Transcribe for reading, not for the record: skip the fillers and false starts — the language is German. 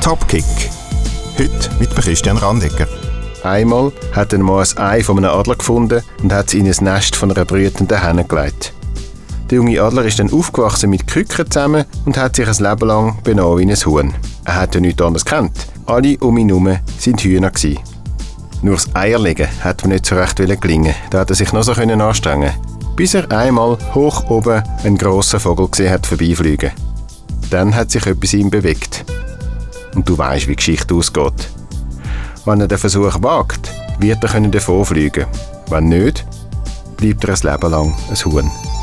Topkick. Heute mit Christian Randegger. Einmal hat ein Mann ein Ei von einem Adler gefunden und hat es in ein Nest von einer brütenden Henne gelegt. Der junge Adler ist dann aufgewachsen mit Küken zusammen und hat sich ein Leben lang benommen wie ein Huhn. Er hat ja nichts anderes gekannt. Alle um ihn herum waren Hühner gewesen. Nur das Eierlegen hat ihm nicht so recht gelingen. Da hat er sich noch so anstrengen, bis er einmal hoch oben einen grossen Vogel gesehen hat vorbeifliegen. Dann hat sich etwas in ihm bewegt. Und du weisst, wie die Geschichte ausgeht. Wenn er den Versuch wagt, wird er davonfliegen können. Wenn nicht, bleibt er ein Leben lang ein Huhn.